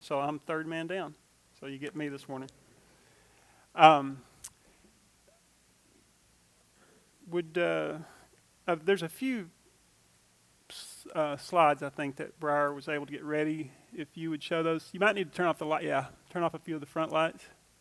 So I'm third man down. So you get me this morning. Um, there's a few slides I think that Briar was able to get ready. If you would show those, you might need to turn off the light. Yeah, turn off a few of the front lights.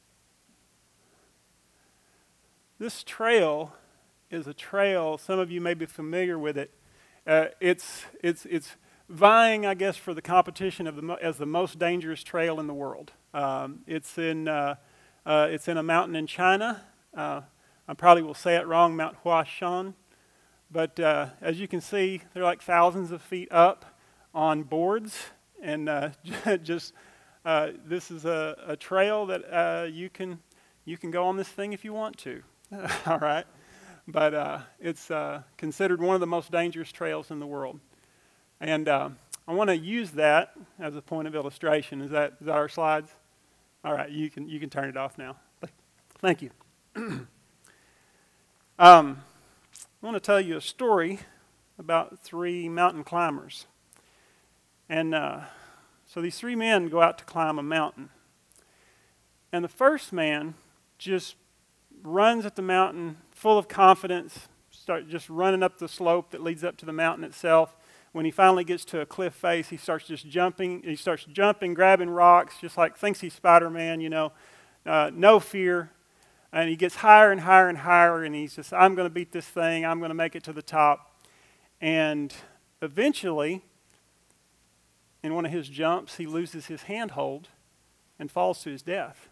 This trail is a trail. Some of you may be familiar with it. It's vying, I guess, for the competition of as the most dangerous trail in the world. It's in a mountain in China. I probably will say it wrong, Mount Huashan. But as you can see, they're like thousands of feet up on boards, and this is a trail that you can go on this thing if you want to. All right, but it's considered one of the most dangerous trails in the world, and I want to use that as a point of illustration. Is that our slides? All right, you can turn it off now. Thank you. I want to tell you a story about 3 mountain climbers, and so these 3 men go out to climb a mountain, and the first man just runs at the mountain full of confidence, start just running up the slope that leads up to the mountain itself. When he finally gets to a cliff face, he starts jumping, grabbing rocks, just like thinks he's Spider-Man, no fear. And he gets higher and higher and higher, and he's just, I'm going to beat this thing, I'm going to make it to the top. And eventually, in one of his jumps, he loses his handhold and falls to his death.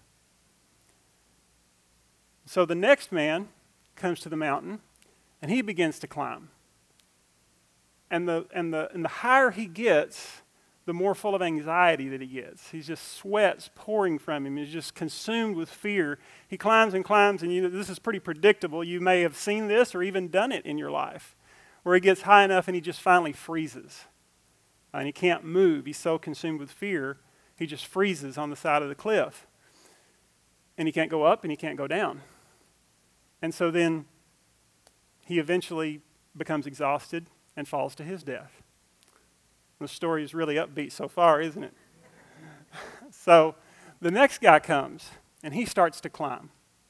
So the next man comes to the mountain, and he begins to climb. And the higher he gets, the more full of anxiety that he gets. He's just sweats pouring from him. He's just consumed with fear. He climbs and climbs, and this is pretty predictable. You may have seen this or even done it in your life, where he gets high enough and he just finally freezes. And he can't move. He's so consumed with fear, he just freezes on the side of the cliff. And he can't go up and he can't go down. And so then he eventually becomes exhausted and falls to his death. The story is really upbeat so far, isn't it? So the next guy comes, and he starts to climb.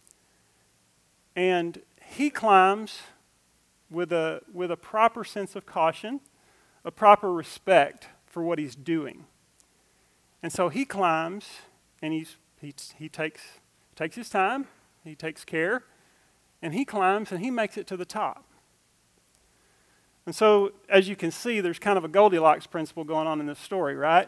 And he climbs with a proper sense of caution, a proper respect for what he's doing. And so he climbs, and he takes his time, he takes care, and he climbs, and he makes it to the top. And so, as you can see, there's kind of a Goldilocks principle going on in this story, right?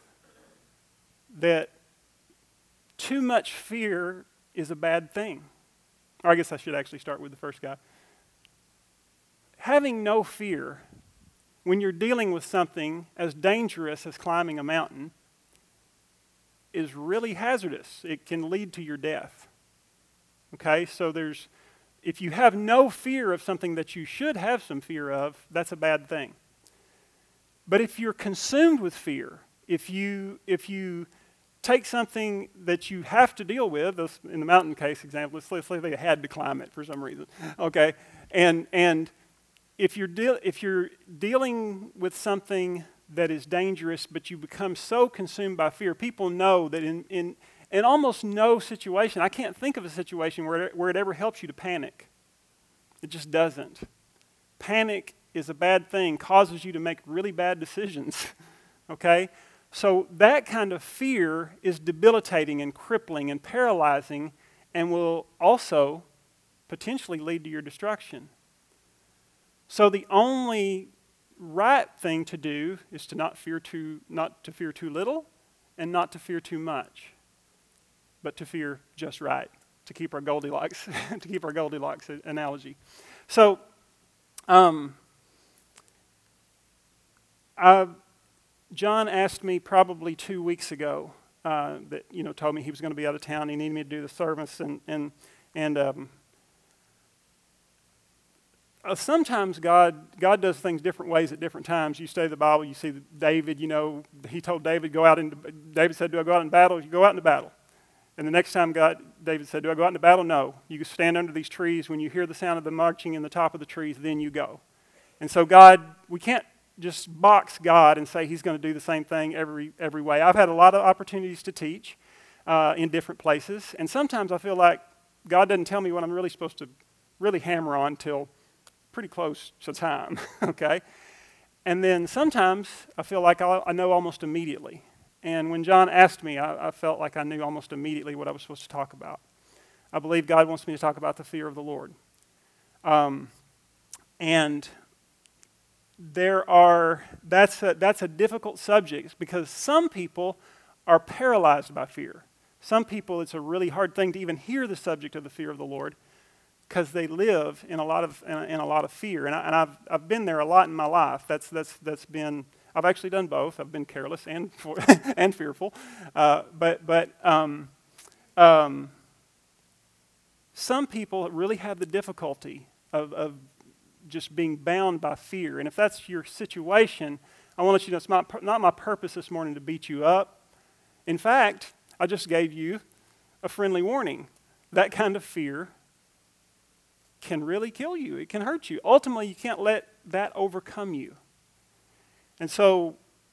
That too much fear is a bad thing. Or I guess I should actually start with the first guy. Having no fear when you're dealing with something as dangerous as climbing a mountain is really hazardous. It can lead to your death. Okay, so if you have no fear of something that you should have some fear of, that's a bad thing. But if you're consumed with fear, if you take something that you have to deal with, in the mountain case example, let's say they had to climb it for some reason, okay, and if you're dealing with something that is dangerous, but you become so consumed by fear, people know that in almost no situation, I can't think of a situation where it ever helps you to panic. It just doesn't. Panic is a bad thing, causes you to make really bad decisions, okay? So that kind of fear is debilitating and crippling and paralyzing and will also potentially lead to your destruction. So the only right thing to do is to not to fear too little and not to fear too much, but to fear just right, to keep our Goldilocks analogy. So, John asked me probably 2 weeks ago told me he was going to be out of town. He needed me to do the service, and sometimes God does things different ways at different times. You study the Bible, you see David. He told David, David said, "Do I go out in battle?" You go out into battle. And the next time David said, "Do I go out into battle?" No. You stand under these trees. When you hear the sound of the marching in the top of the trees, then you go. And so God, we can't just box God and say He's going to do the same thing every way. I've had a lot of opportunities to teach in different places, and sometimes I feel like God doesn't tell me what I'm really supposed to really hammer on till pretty close to time, okay? And then sometimes I feel like I know almost immediately. And when John asked me, I felt like I knew almost immediately what I was supposed to talk about. I believe God wants me to talk about the fear of the Lord. And that's a difficult subject because some people are paralyzed by fear. Some people, it's a really hard thing to even hear the subject of the fear of the Lord because they live in a lot of fear. And I've been there a lot in my life. That's been, I've actually done both. I've been careless and and fearful. But some people really have the difficulty of just being bound by fear. And if that's your situation, I want to let you know it's not my purpose this morning to beat you up. In fact, I just gave you a friendly warning. That kind of fear can really kill you. It can hurt you. Ultimately, you can't let that overcome you. And so,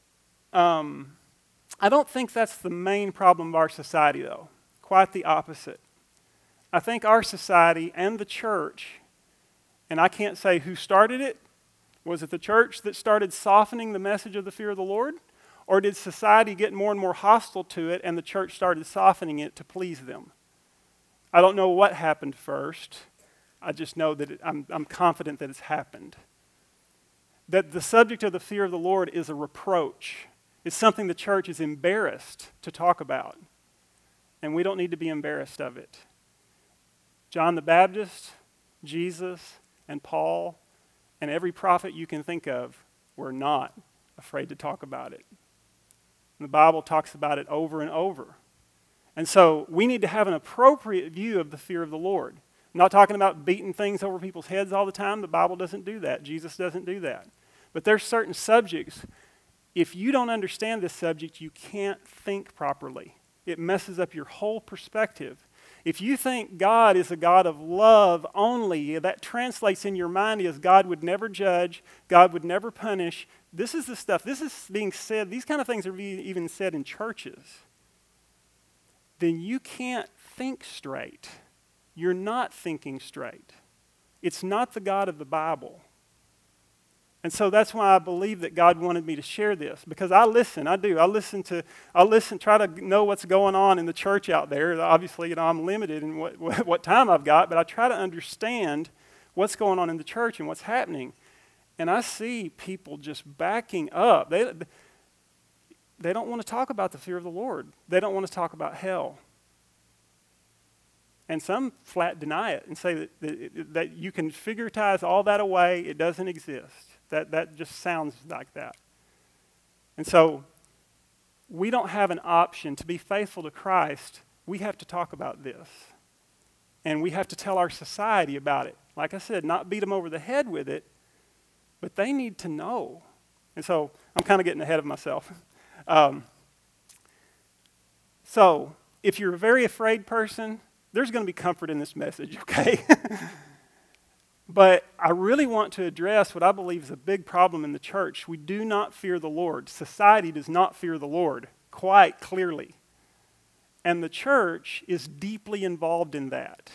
I don't think that's the main problem of our society, though. Quite the opposite. I think our society and the church, and I can't say who started it. Was it the church that started softening the message of the fear of the Lord? Or did society get more and more hostile to it and the church started softening it to please them? I don't know what happened first. I just know that I'm confident that it's happened. That the subject of the fear of the Lord is a reproach. It's something the church is embarrassed to talk about. And we don't need to be embarrassed of it. John the Baptist, Jesus, and Paul, and every prophet you can think of were not afraid to talk about it. And the Bible talks about it over and over. And so we need to have an appropriate view of the fear of the Lord. I'm not talking about beating things over people's heads all the time. The Bible doesn't do that. Jesus doesn't do that. But there's certain subjects, if you don't understand this subject, you can't think properly. It messes up your whole perspective. If you think God is a God of love only, that translates in your mind as God would never judge, God would never punish. This is the stuff, this is being said, these kind of things are being even said in churches. Then you can't think straight. You're not thinking straight. It's not the God of the Bible. And so that's why I believe that God wanted me to share this, because I listen, I do. I listen, try to know what's going on in the church out there. Obviously, I'm limited in what time I've got, but I try to understand what's going on in the church and what's happening. And I see people just backing up. They don't want to talk about the fear of the Lord. They don't want to talk about hell. And some flat deny it and say that you can figuratize all that away. It doesn't exist. That just sounds like that. And so we don't have an option. To be faithful to Christ, we have to talk about this. And we have to tell our society about it. Like I said, not beat them over the head with it, but they need to know. And so I'm kind of getting ahead of myself. So if you're a very afraid person, there's going to be comfort in this message, okay? But I really want to address what I believe is a big problem in the church. We do not fear the Lord. Society does not fear the Lord, quite clearly. And the church is deeply involved in that.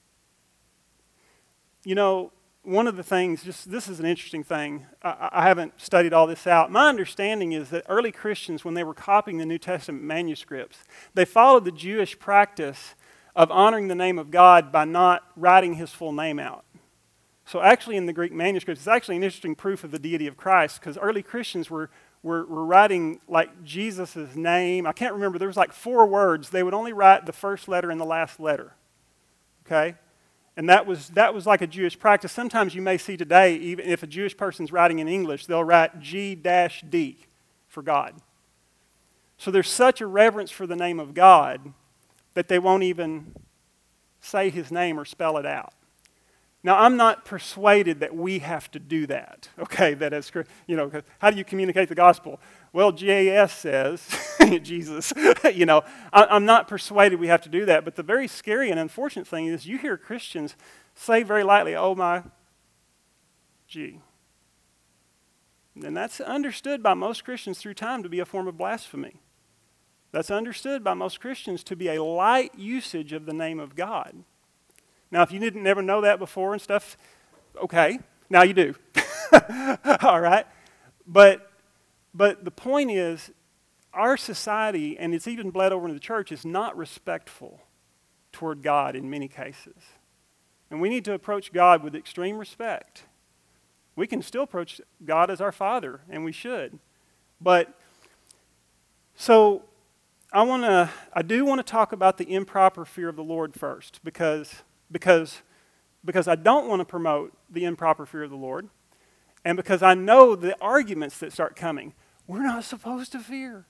You know, one of the things, this is an interesting thing. I haven't studied all this out. My understanding is that early Christians, when they were copying the New Testament manuscripts, they followed the Jewish practice of honoring the name of God by not writing his full name out. So actually in the Greek manuscripts, it's actually an interesting proof of the deity of Christ, because early Christians were writing like Jesus' name. I can't remember, there was like 4 words. They would only write the first letter and the last letter. Okay? And that was like a Jewish practice. Sometimes you may see today, even if a Jewish person's writing in English, they'll write G-D for God. So there's such a reverence for the name of God that they won't even say his name or spell it out. Now, I'm not persuaded that we have to do that, okay? That as, how do you communicate the gospel? Well, JAS says, Jesus, I'm not persuaded we have to do that. But the very scary and unfortunate thing is you hear Christians say very lightly, oh my, gee. And that's understood by most Christians through time to be a form of blasphemy. That's understood by most Christians to be a light usage of the name of God. Now, if you didn't never know that before and stuff, okay, now you do. All right? But the point is, our society, and it's even bled over into the church, is not respectful toward God in many cases. And we need to approach God with extreme respect. We can still approach God as our Father, and we should. But, so, I do want to talk about the improper fear of the Lord first, because I don't want to promote the improper fear of the Lord, and because I know the arguments that start coming. We're not supposed to fear.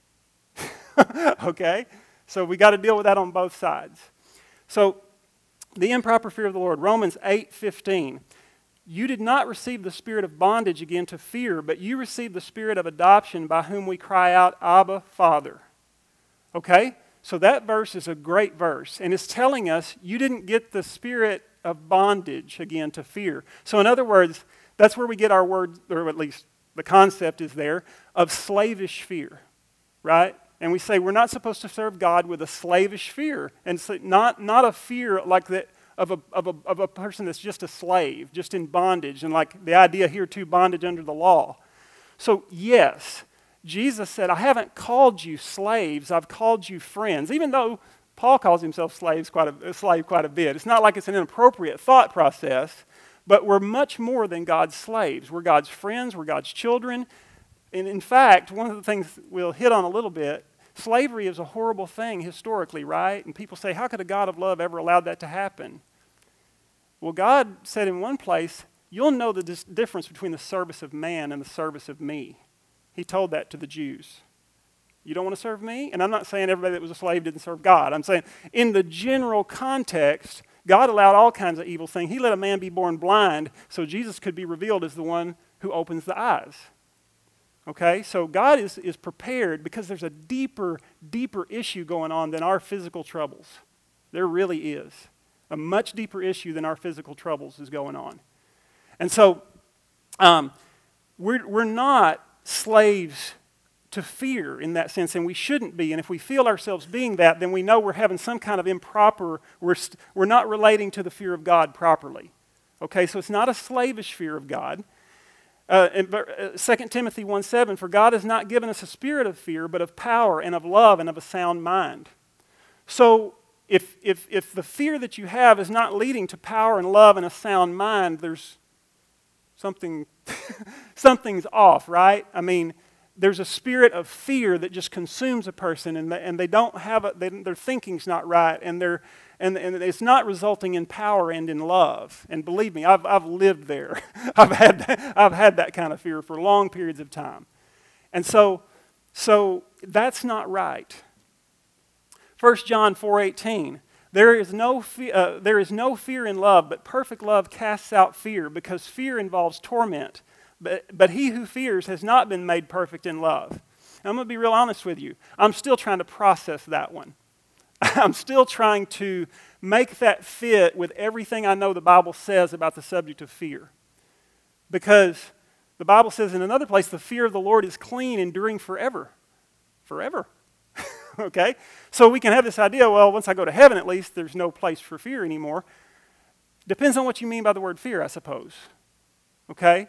Okay? So we got to deal with that on both sides. So, the improper fear of the Lord, Romans 8:15. You did not receive the spirit of bondage again to fear, but you received the spirit of adoption by whom we cry out, Abba, Father. Okay? So that verse is a great verse, and it's telling us you didn't get the spirit of bondage again to fear. So in other words, that's where we get our word, or at least the concept is there, of slavish fear, right? And we say we're not supposed to serve God with a slavish fear, and so not a fear like that of a person that's just a slave, just in bondage, and like the idea here too, bondage under the law. So yes, Jesus said, I haven't called you slaves, I've called you friends, even though Paul calls himself slave quite a bit. It's not like it's an inappropriate thought process, but we're much more than God's slaves. We're God's friends, we're God's children. And in fact, one of the things we'll hit on a little bit, slavery is a horrible thing historically, right? And people say, how could a God of love ever allow that to happen? Well, God said in one place, you'll know the difference between the service of man and the service of me. He told that to the Jews. You don't want to serve me? And I'm not saying everybody that was a slave didn't serve God. I'm saying in the general context, God allowed all kinds of evil things. He let a man be born blind so Jesus could be revealed as the one who opens the eyes. Okay, so God is prepared because there's a deeper issue going on than our physical troubles. There really is. A much deeper issue than our physical troubles is going on. And so we're not slaves to fear in that sense, and we shouldn't be. And if we feel ourselves being that, then we know we're having some kind of improper, we're not relating to the fear of God properly. Okay, so it's not a slavish fear of God. 2 Timothy 1:7, for God has not given us a spirit of fear, but of power and of love and of a sound mind. So if the fear that you have is not leading to power and love and a sound mind, there's something's off, right? I mean, there's a spirit of fear that just consumes a person, and they don't have their thinking's not right, and it's not resulting in power and in love. And believe me, I've lived there. I've had that kind of fear for long periods of time, and so that's not right. 1 John 4:18. There is no fear in love, but perfect love casts out fear, because fear involves torment. But he who fears has not been made perfect in love. And I'm going to be real honest with you. I'm still trying to process that one. I'm still trying to make that fit with everything I know the Bible says about the subject of fear. Because the Bible says in another place, the fear of the Lord is clean, enduring forever. Forever. Okay? So we can have this idea, well, once I go to heaven at least, there's no place for fear anymore. Depends on what you mean by the word fear, I suppose. Okay?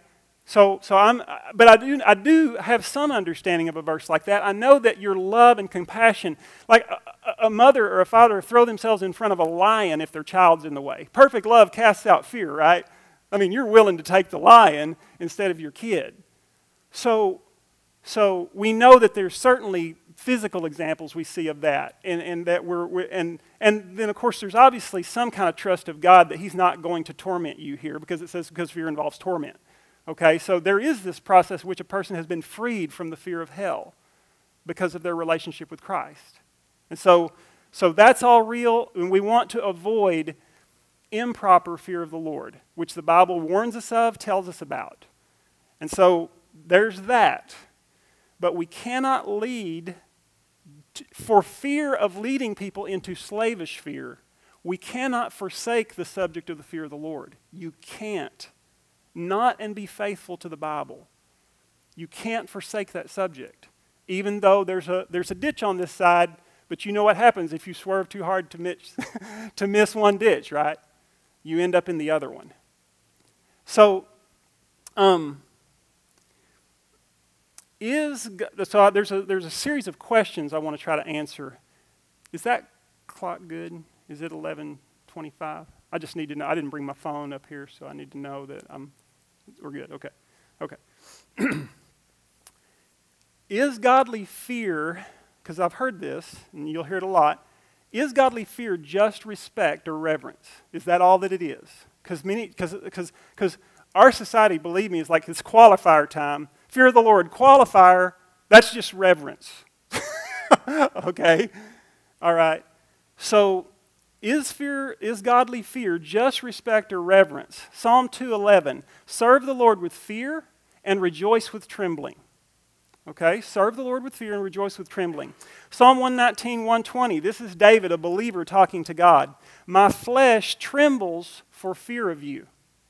But I do have some understanding of a verse like that. I know that your love and compassion, like a mother or a father throw themselves in front of a lion if their child's in the way. Perfect love casts out fear, right? I mean, you're willing to take the lion instead of your kid. So we know that there's certainly physical examples we see of that, and that and then of course there's obviously some kind of trust of God that He's not going to torment you here, because it says because fear involves torment. Okay, so there is this process in which a person has been freed from the fear of hell because of their relationship with Christ. And so that's all real, and we want to avoid improper fear of the Lord, which the Bible warns us of, tells us about. And so there's that. But we cannot for fear of leading people into slavish fear, we cannot forsake the subject of the fear of the Lord. You can't. Not and be faithful to the Bible. You can't forsake that subject, even though there's a ditch on this side, but you know what happens if you swerve too hard to miss one ditch, right? You end up in the other one. So, there's a series of questions I want to try to answer. Is that clock good? Is it 11:25? I just need to know. I didn't bring my phone up here, so I need to know that we're good. Okay. Is godly fear, because I've heard this, and you'll hear it a lot, is godly fear just respect or reverence? Is that all that it is? Because our society, believe me, is like it's qualifier time. Fear of the Lord, qualifier, that's just reverence. Okay? All right. So, is godly fear just respect or reverence? Psalm 2:11, serve the Lord with fear and rejoice with trembling. Okay? Serve the Lord with fear and rejoice with trembling. Psalm 119:120, this is David, a believer, talking to God. My flesh trembles for fear of you.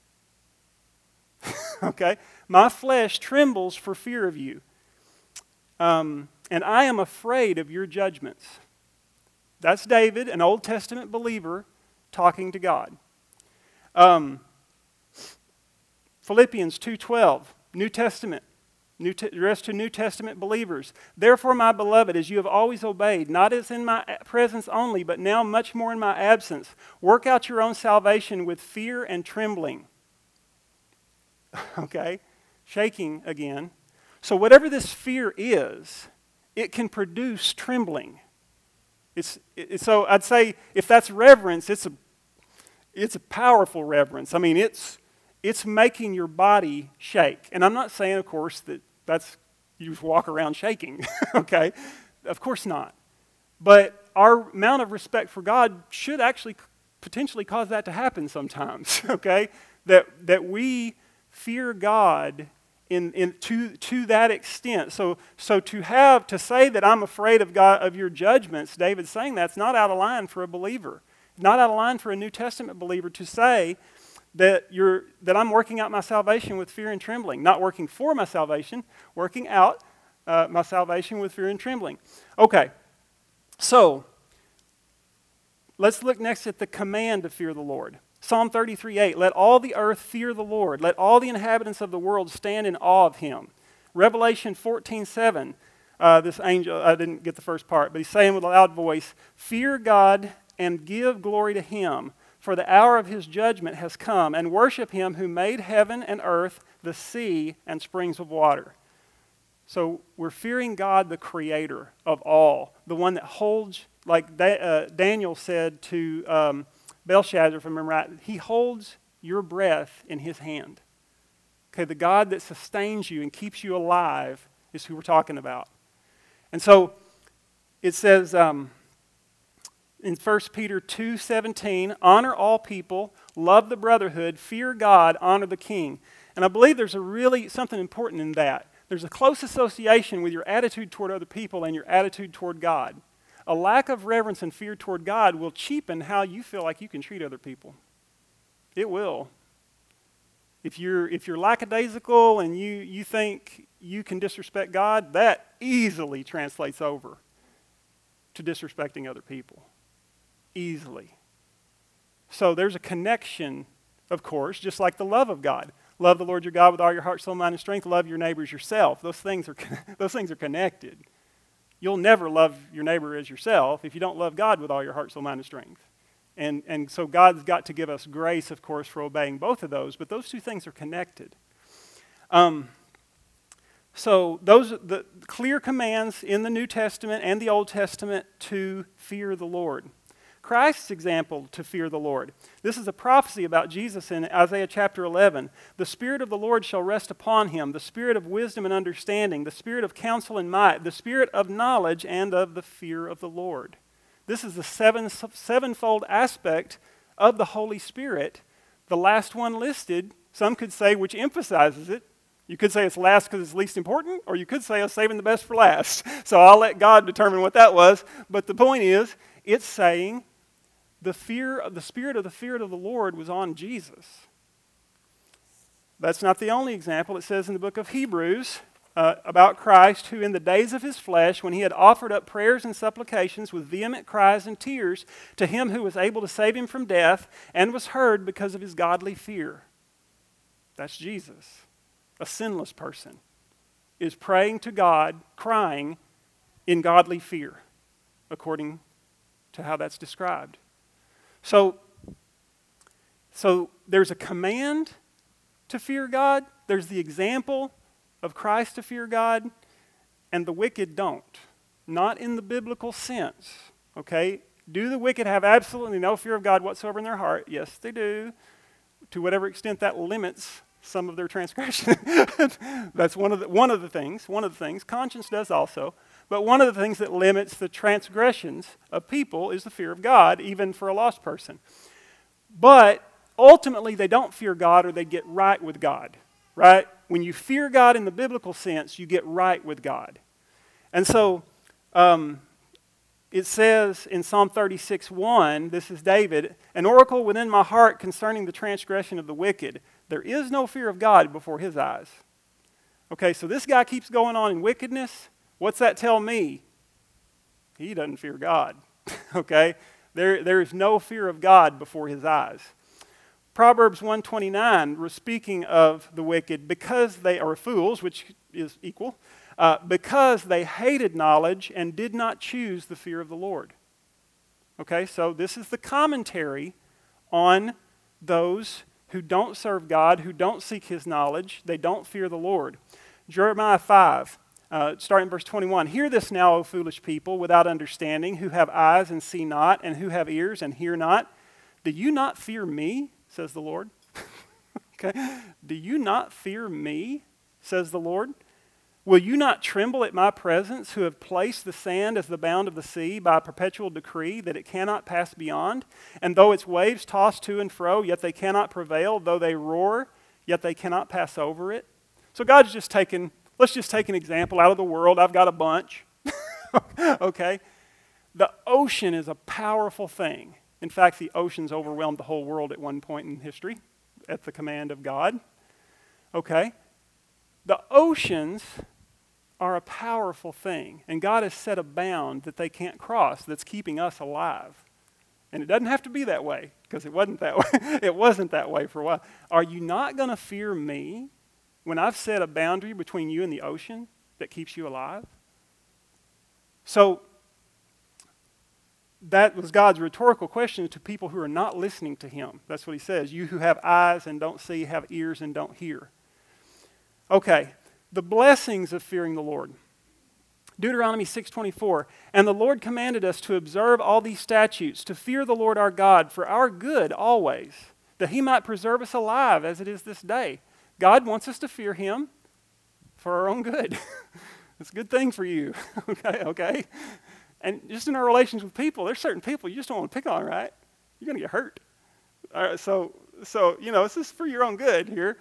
Okay? My flesh trembles for fear of you. And I am afraid of your judgments. That's David, an Old Testament believer, talking to God. Philippians 2:12, New Testament, addressed to New Testament believers. Therefore, my beloved, as you have always obeyed, not as in my presence only, but now much more in my absence, work out your own salvation with fear and trembling. Okay? Shaking again. So whatever this fear is, it can produce trembling. So I'd say if that's reverence, it's a powerful reverence. I mean, it's making your body shake. And I'm not saying, of course, that's you just walk around shaking. Okay? Of course not. But our amount of respect for God should actually potentially cause that to happen sometimes. Okay? That we fear God to that extent. So to say that I'm afraid of God, of your judgments, David's saying that's not out of line for a believer. Not out of line for a New Testament believer to say that I'm working out my salvation with fear and trembling. Not working for my salvation, working out my salvation with fear and trembling. Okay, so let's look next at the command to fear the Lord. Psalm 33:8, let all the earth fear the Lord. Let all the inhabitants of the world stand in awe of him. Revelation 14:7, this angel, I didn't get the first part, but he's saying with a loud voice, fear God and give glory to him, for the hour of his judgment has come, and worship him who made heaven and earth, the sea, and springs of water. So we're fearing God, the creator of all, the one that holds, like Daniel said to Belshazzar, if I remember right, he holds your breath in his hand. Okay, the God that sustains you and keeps you alive is who we're talking about. And so it says in 1 Peter 2:17, honor all people, love the brotherhood, fear God, honor the king. And I believe there's something important in that. There's a close association with your attitude toward other people and your attitude toward God. A lack of reverence and fear toward God will cheapen how you feel like you can treat other people. It will. If you're lackadaisical and you think you can disrespect God, that easily translates over to disrespecting other people. Easily. So there's a connection, of course, just like the love of God. Love the Lord your God with all your heart, soul, mind, and strength. Love your neighbors yourself. Those things are connected. You'll never love your neighbor as yourself if you don't love God with all your heart, soul, mind, and strength. And so God's got to give us grace, of course, for obeying both of those, but those two things are connected. So those are the clear commands in the New Testament and the Old Testament to fear the Lord. Christ's example to fear the Lord. This is a prophecy about Jesus in Isaiah chapter 11. The Spirit of the Lord shall rest upon him, the Spirit of wisdom and understanding, the Spirit of counsel and might, the Spirit of knowledge and of the fear of the Lord. This is the sevenfold aspect of the Holy Spirit. The last one listed, some could say, which emphasizes it. You could say it's last because it's least important, or you could say it's saving the best for last. So I'll let God determine what that was. But the point is, it's saying the Spirit of the Lord was on Jesus. That's not the only example. It says in the book of Hebrews, about Christ, who in the days of his flesh, when he had offered up prayers and supplications with vehement cries and tears to him who was able to save him from death, and was heard because of his godly fear. That's Jesus. A sinless person is praying to God, crying in godly fear, according to how that's described. So there's a command to fear God. There's the example of Christ to fear God, and the wicked don't. Not in the biblical sense, okay? Do the wicked have absolutely no fear of God whatsoever in their heart? Yes, they do, to whatever extent that limits some of their transgression. That's one of the things. Conscience does also. But one of the things that limits the transgressions of people is the fear of God, even for a lost person. But ultimately, they don't fear God, or they get right with God, right? When you fear God in the biblical sense, you get right with God. And so it says in Psalm 36:1, this is David, "An oracle within my heart concerning the transgression of the wicked. There is no fear of God before his eyes." Okay, so this guy keeps going on in wickedness. What's that tell me? He doesn't fear God. Okay? There is no fear of God before his eyes. Proverbs 1:29, we're speaking of the wicked, because they are fools, which is equal, because they hated knowledge and did not choose the fear of the Lord. Okay, so this is the commentary on those who don't serve God, who don't seek his knowledge, they don't fear the Lord. Jeremiah 5, starting in verse 21, "Hear this now, O foolish people, without understanding, who have eyes and see not, and who have ears and hear not. Do you not fear me, says the Lord?" Okay. "Do you not fear me, says the Lord? Will you not tremble at my presence, who have placed the sand as the bound of the sea by a perpetual decree, that it cannot pass beyond? And though its waves toss to and fro, yet they cannot prevail. Though they roar, yet they cannot pass over it." So God's just taken, let's just take an example out of the world. I've got a bunch. Okay. The ocean is a powerful thing. In fact, the oceans overwhelmed the whole world at one point in history at the command of God. Okay? The oceans are a powerful thing, and God has set a bound that they can't cross that's keeping us alive. And it doesn't have to be that way, because it wasn't that way. It wasn't that way for a while. Are you not going to fear me when I've set a boundary between you and the ocean that keeps you alive? So that was God's rhetorical question to people who are not listening to him. That's what he says. You who have eyes and don't see, have ears and don't hear. Okay, the blessings of fearing the Lord. Deuteronomy 6:24, "And the Lord commanded us to observe all these statutes, to fear the Lord our God for our good always, that he might preserve us alive as it is this day." God wants us to fear him for our own good. It's a good thing for you. Okay? And just in our relations with people, there's certain people you just don't want to pick on, right? You're going to get hurt. All right, so this is for your own good here.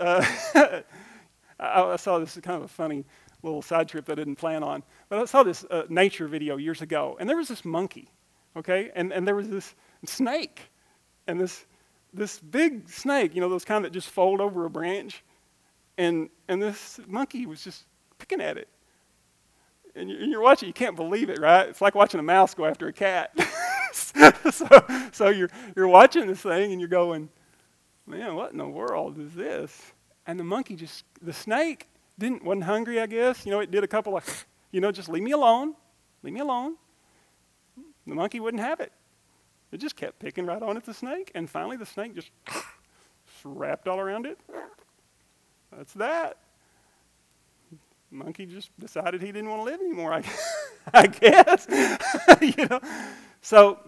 I saw this kind of a funny little side trip that I didn't plan on. But I saw this nature video years ago, and there was this monkey, okay? And there was this snake, and this big snake, those kind that just fold over a branch, and this monkey was just picking at it. And you're watching, you can't believe it, right? It's like watching a mouse go after a cat. so you're watching this thing, and you're going, man, what in the world is this? And the snake wasn't hungry, I guess. It did a couple of, just leave me alone. Leave me alone. The monkey wouldn't have it. It just kept picking right on at the snake, and finally the snake just wrapped all around it. That's that. The monkey just decided he didn't want to live anymore, I guess. So,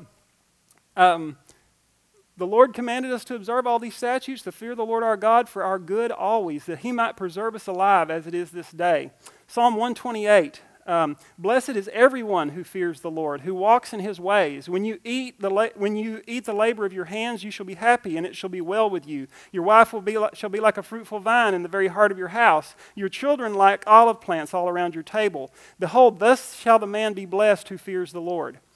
the Lord commanded us to observe all these statutes, to fear the Lord our God for our good always, that he might preserve us alive as it is this day. Psalm 128, "Blessed is everyone who fears the Lord, who walks in his ways. When you eat the labor of your hands, you shall be happy, and it shall be well with you. Your wife shall be like a fruitful vine in the very heart of your house, your children like olive plants all around your table. Behold, thus shall the man be blessed who fears the Lord."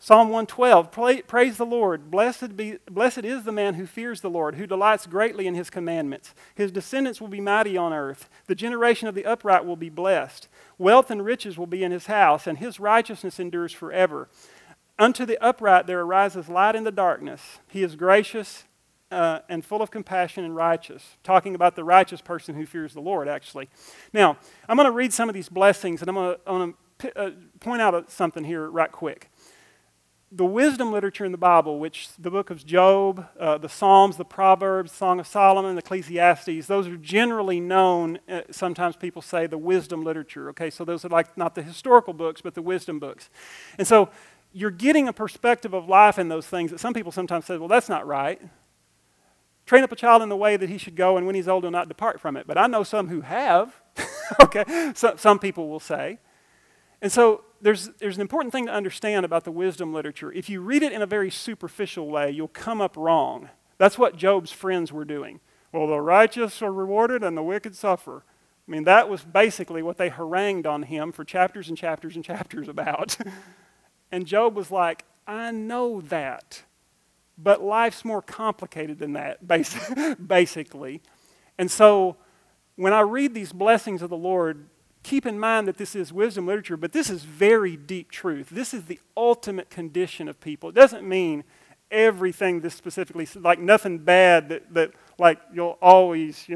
Psalm 112, praise the Lord. Blessed is the man who fears the Lord, who delights greatly in his commandments. His descendants will be mighty on earth. The generation of the upright will be blessed. Wealth and riches will be in his house, and his righteousness endures forever. Unto the upright there arises light in the darkness. He is gracious and full of compassion and righteous. Talking about the righteous person who fears the Lord, actually. Now, I'm going to read some of these blessings, and I'm going to point out something here right quick. The wisdom literature in the Bible, which the book of Job, the Psalms, the Proverbs, Song of Solomon, the Ecclesiastes, those are generally known, sometimes people say, the wisdom literature. Okay, so those are like not the historical books, but the wisdom books. And so you're getting a perspective of life in those things that some people sometimes say, well, that's not right. Train up a child in the way that he should go, and when he's old, he'll not depart from it. But I know some who have. Okay, so, some people will say. And so there's an important thing to understand about the wisdom literature. If you read it in a very superficial way, you'll come up wrong. That's what Job's friends were doing. Well, the righteous are rewarded and the wicked suffer. I mean, that was basically what they harangued on him for chapters and chapters and chapters about. And Job was like, I know that, but life's more complicated than that, basically. And so when I read these blessings of the Lord, keep in mind that this is wisdom literature, but this is very deep truth. This is the ultimate condition of people. It doesn't mean everything this specifically, like nothing bad that like you'll always,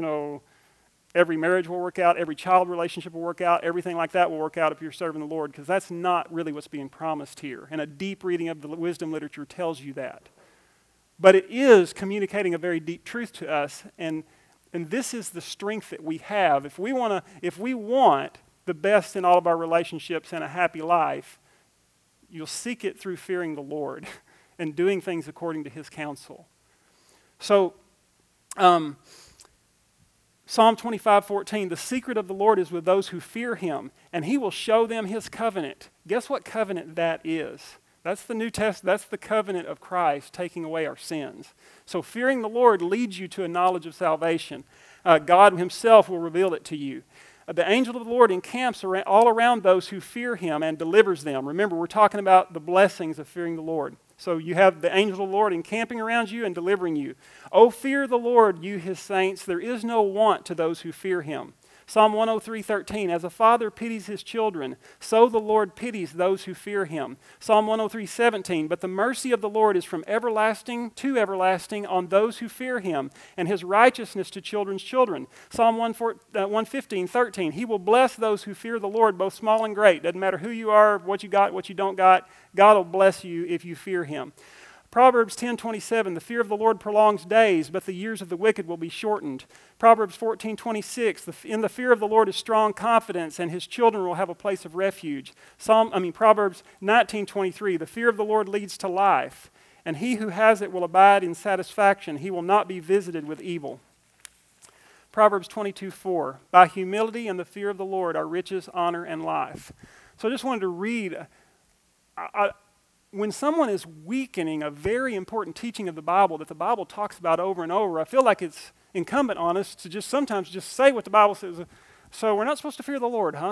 every marriage will work out, every child relationship will work out, everything like that will work out if you're serving the Lord, because that's not really what's being promised here. And a deep reading of the wisdom literature tells you that. But it is communicating a very deep truth to us, and this is the strength that we have. If we want the best in all of our relationships and a happy life, you'll seek it through fearing the Lord and doing things according to His counsel. So, Psalm 25:14, the secret of the Lord is with those who fear Him, and He will show them His covenant. Guess what covenant that is? That's the New Testament. That's the covenant of Christ taking away our sins. So fearing the Lord leads you to a knowledge of salvation. God Himself will reveal it to you. The angel of the Lord encamps all around those who fear Him and delivers them. Remember, we're talking about the blessings of fearing the Lord. So you have the angel of the Lord encamping around you and delivering you. Oh, fear the Lord, you His saints. There is no want to those who fear Him. Psalm 103:13, as a father pities his children, so the Lord pities those who fear Him. Psalm 103:17, but the mercy of the Lord is from everlasting to everlasting on those who fear Him, and His righteousness to children's children. Psalm 115:13, He will bless those who fear the Lord, both small and great. Doesn't matter who you are, what you got, what you don't got, God will bless you if you fear Him. Proverbs 10:27, the fear of the Lord prolongs days, but the years of the wicked will be shortened. Proverbs 14:26, in the fear of the Lord is strong confidence, and His children will have a place of refuge. Proverbs 19:23, the fear of the Lord leads to life, and he who has it will abide in satisfaction. He will not be visited with evil. Proverbs 22:4, by humility and the fear of the Lord are riches, honor, and life. So I just wanted to read. When someone is weakening a very important teaching of the Bible that the Bible talks about over and over, I feel like it's incumbent on us to sometimes just say what the Bible says. So we're not supposed to fear the Lord, huh?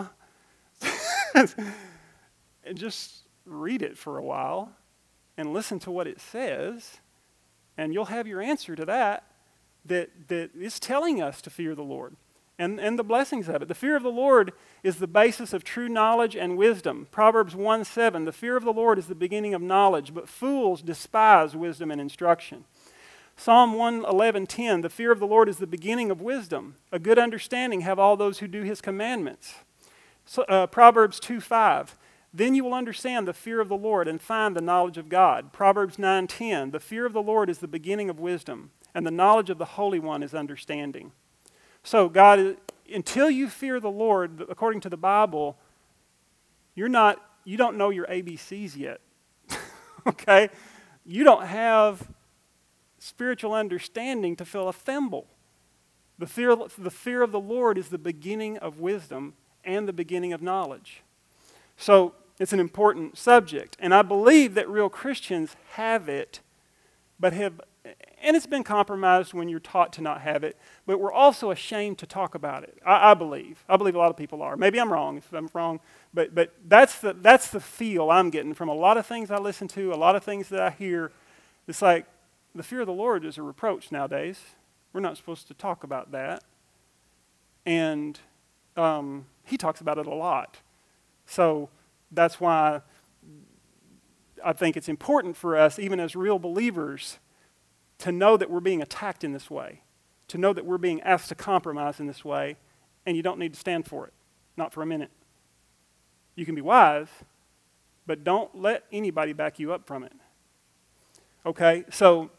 And just read it for a while and listen to what it says, and you'll have your answer to that is telling us to fear the Lord. And the blessings of it. The fear of the Lord is the basis of true knowledge and wisdom. Proverbs 1:7, the fear of the Lord is the beginning of knowledge, but fools despise wisdom and instruction. Psalm 111:10, the fear of the Lord is the beginning of wisdom. A good understanding have all those who do His commandments. Proverbs 2:5, then you will understand the fear of the Lord and find the knowledge of God. Proverbs 9:10, the fear of the Lord is the beginning of wisdom, and the knowledge of the Holy One is understanding. So God, until you fear the Lord, according to the Bible, you don't know your ABCs yet. Okay? You don't have spiritual understanding to fill a thimble. The fear of the Lord is the beginning of wisdom and the beginning of knowledge. So it's an important subject. And I believe that real Christians have it, but And it's been compromised when you're taught to not have it, but we're also ashamed to talk about it. I believe. I believe a lot of people are. Maybe I'm wrong. If I'm wrong, but that's the feel I'm getting from a lot of things I listen to, a lot of things that I hear. It's like the fear of the Lord is a reproach nowadays. We're not supposed to talk about that. And he talks about it a lot. So that's why I think it's important for us, even as real believers, to know that we're being attacked in this way, to know that we're being asked to compromise in this way, and you don't need to stand for it, not for a minute. You can be wise, but don't let anybody back you up from it. Okay, so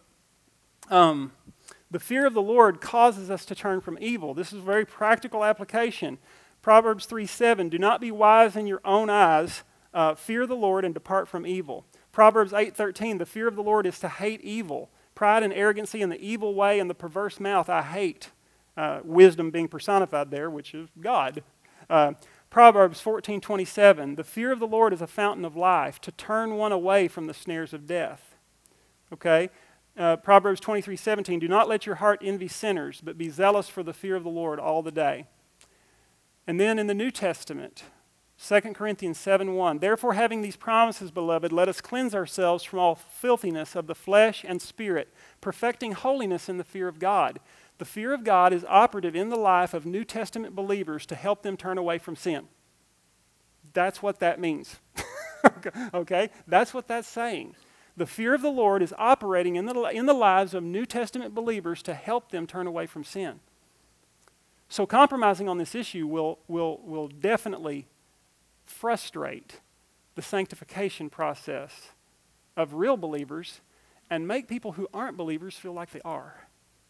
the fear of the Lord causes us to turn from evil. This is a very practical application. Proverbs 3:7, do not be wise in your own eyes, fear the Lord and depart from evil. Proverbs 8:13, the fear of the Lord is to hate evil. Pride and arrogancy and the evil way and the perverse mouth I hate. Wisdom being personified there, which is God. Proverbs 14:27, the fear of the Lord is a fountain of life, to turn one away from the snares of death. Okay? Proverbs 23:17, do not let your heart envy sinners, but be zealous for the fear of the Lord all the day. And then in the New Testament, 2 Corinthians 7:1, therefore having these promises, beloved, let us cleanse ourselves from all filthiness of the flesh and spirit, perfecting holiness in the fear of God. The fear of God is operative in the life of New Testament believers to help them turn away from sin. That's what that means. Okay? That's what that's saying. The fear of the Lord is operating in the lives of New Testament believers to help them turn away from sin. So compromising on this issue will definitely frustrate the sanctification process of real believers and make people who aren't believers feel like they are.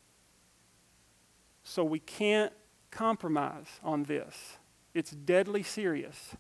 So we can't compromise on this. It's deadly serious.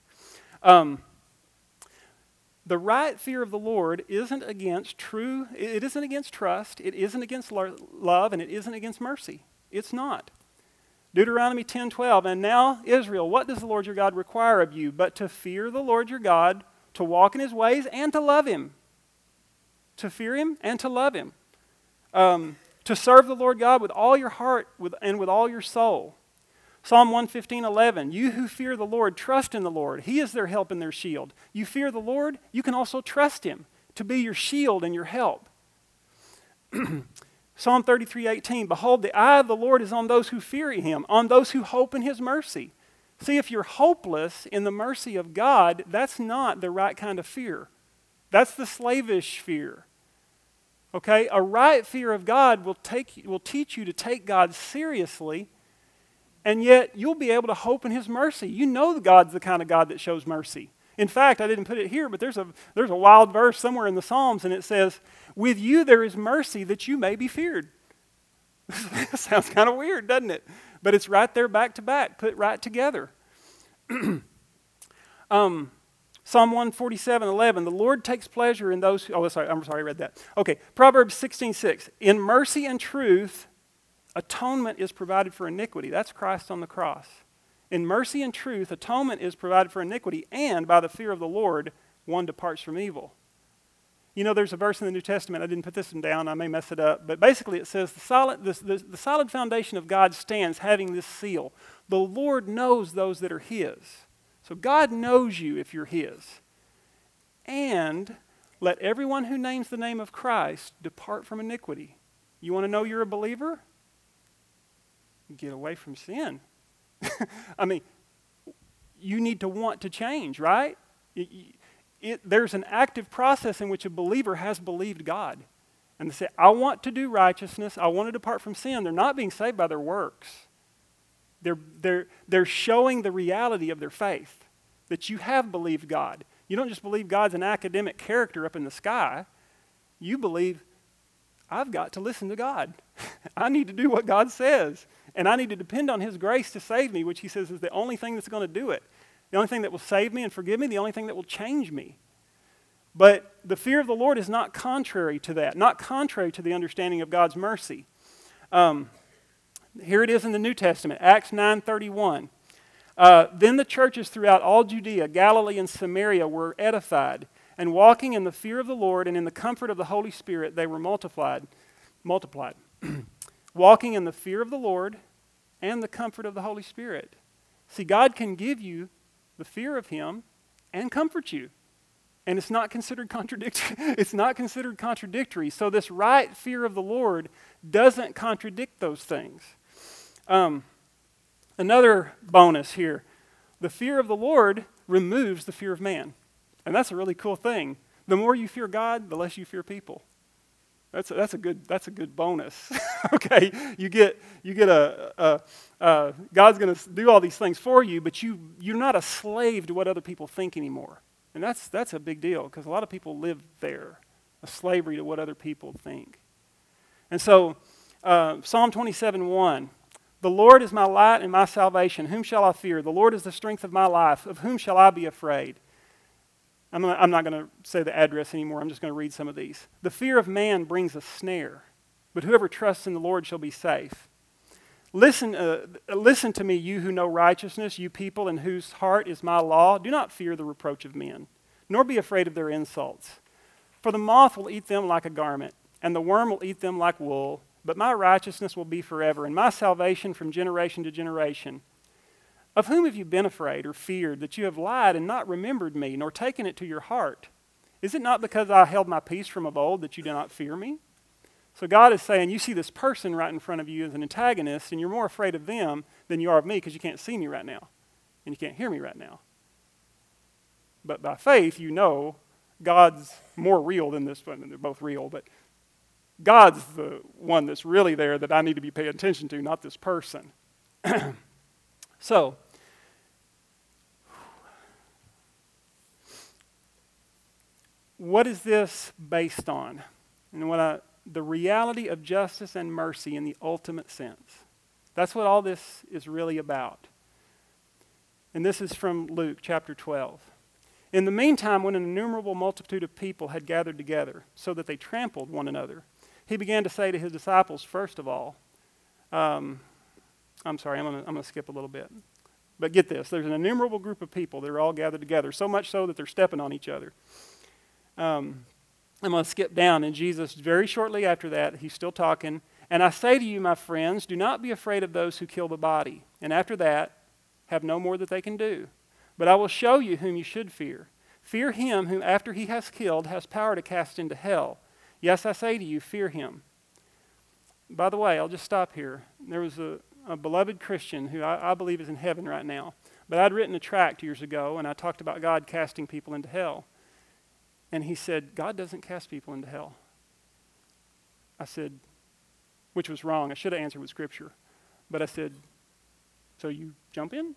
The right fear of the Lord isn't against it isn't against trust, it isn't against love, and it isn't against mercy. It's not. Deuteronomy 10:12, and now, Israel, what does the Lord your God require of you but to fear the Lord your God, to walk in his ways, and to love him? To fear him and to love him. To serve the Lord God with all your heart and with all your soul. Psalm 115:11, you who fear the Lord, trust in the Lord. He is their help and their shield. You fear the Lord, you can also trust him to be your shield and your help. Psalm 33:18, behold, the eye of the Lord is on those who fear him, on those who hope in his mercy. See, if you're hopeless in the mercy of God, that's not the right kind of fear. That's the slavish fear. Okay? A right fear of God will teach you to take God seriously, and yet you'll be able to hope in his mercy. You know God's the kind of God that shows mercy. In fact, I didn't put it here, but there's a wild verse somewhere in the Psalms, and it says, with you there is mercy that you may be feared. Sounds kind of weird, doesn't it? But it's right there back to back, put right together. Psalm 147:11, the Lord takes pleasure in those who, I'm sorry, I read that. Okay, Proverbs 16:6, in mercy and truth, atonement is provided for iniquity. That's Christ on the cross. In mercy and truth, atonement is provided for iniquity, and by the fear of the Lord, one departs from evil. You know, there's a verse in the New Testament, I didn't put this one down, I may mess it up, but basically it says, the solid foundation of God stands having this seal. The Lord knows those that are his. So God knows you if you're his. And let everyone who names the name of Christ depart from iniquity. You want to know you're a believer? Get away from sin. I mean, you need to want to change, right? There's an active process in which a believer has believed God. And they say, I want to do righteousness. I want to depart from sin. They're not being saved by their works. They're showing the reality of their faith, that you have believed God. You don't just believe God's an academic character up in the sky. You believe, I've got to listen to God. I need to do what God says. And I need to depend on his grace to save me, which he says is the only thing that's going to do it. The only thing that will save me and forgive me, the only thing that will change me. But the fear of the Lord is not contrary to that, not contrary to the understanding of God's mercy. Here it is in the New Testament, Acts 9:31. Then the churches throughout all Judea, Galilee, and Samaria were edified, and walking in the fear of the Lord and in the comfort of the Holy Spirit, they were multiplied. multiplied. Walking in the fear of the Lord and the comfort of the Holy Spirit. See, God can give you the fear of Him and comfort you. And it's not considered contradictory. It's not considered contradictory. So this right fear of the Lord doesn't contradict those things. Another bonus here. The fear of the Lord removes the fear of man. And that's a really cool thing. The more you fear God, the less you fear people. That's a good bonus. Okay, you get God's going to do all these things for you, but you're not a slave to what other people think anymore, and that's a big deal because a lot of people live there, a slavery to what other people think. And so, Psalm 27:1, the Lord is my light and my salvation. Whom shall I fear? The Lord is the strength of my life. Of whom shall I be afraid? I'm not going to say the address anymore. I'm just going to read some of these. The fear of man brings a snare, but whoever trusts in the Lord shall be safe. Listen to me, you who know righteousness, you people in whose heart is my law. Do not fear the reproach of men, nor be afraid of their insults. For the moth will eat them like a garment, and the worm will eat them like wool. But my righteousness will be forever, and my salvation from generation to generation. Of whom have you been afraid or feared that you have lied and not remembered me, nor taken it to your heart? Is it not because I held my peace from of old that you do not fear me? So God is saying, you see this person right in front of you as an antagonist, and you're more afraid of them than you are of me because you can't see me right now, and you can't hear me right now. But by faith, you know God's more real than this one. They're both real, but God's the one that's really there that I need to be paying attention to, not this person. So, what is this based on? And the reality of justice and mercy in the ultimate sense. That's what all this is really about. And this is from Luke chapter 12. In the meantime, when an innumerable multitude of people had gathered together, so that they trampled one another, he began to say to his disciples, first of all, I'm sorry, I'm going to skip a little bit. But get this, there's an innumerable group of people that are all gathered together, so much so that they're stepping on each other. I'm going to skip down, and Jesus, very shortly after that, he's still talking, and I say to you, my friends, do not be afraid of those who kill the body, and after that, have no more that they can do. But I will show you whom you should fear. Fear him who, after he has killed, has power to cast into hell. Yes, I say to you, fear him. By the way, I'll just stop here. There was a beloved Christian who I believe is in heaven right now. But I'd written a tract years ago, and I talked about God casting people into hell. And he said, God doesn't cast people into hell. I said, which was wrong. I should have answered with Scripture. But I said, so you jump in?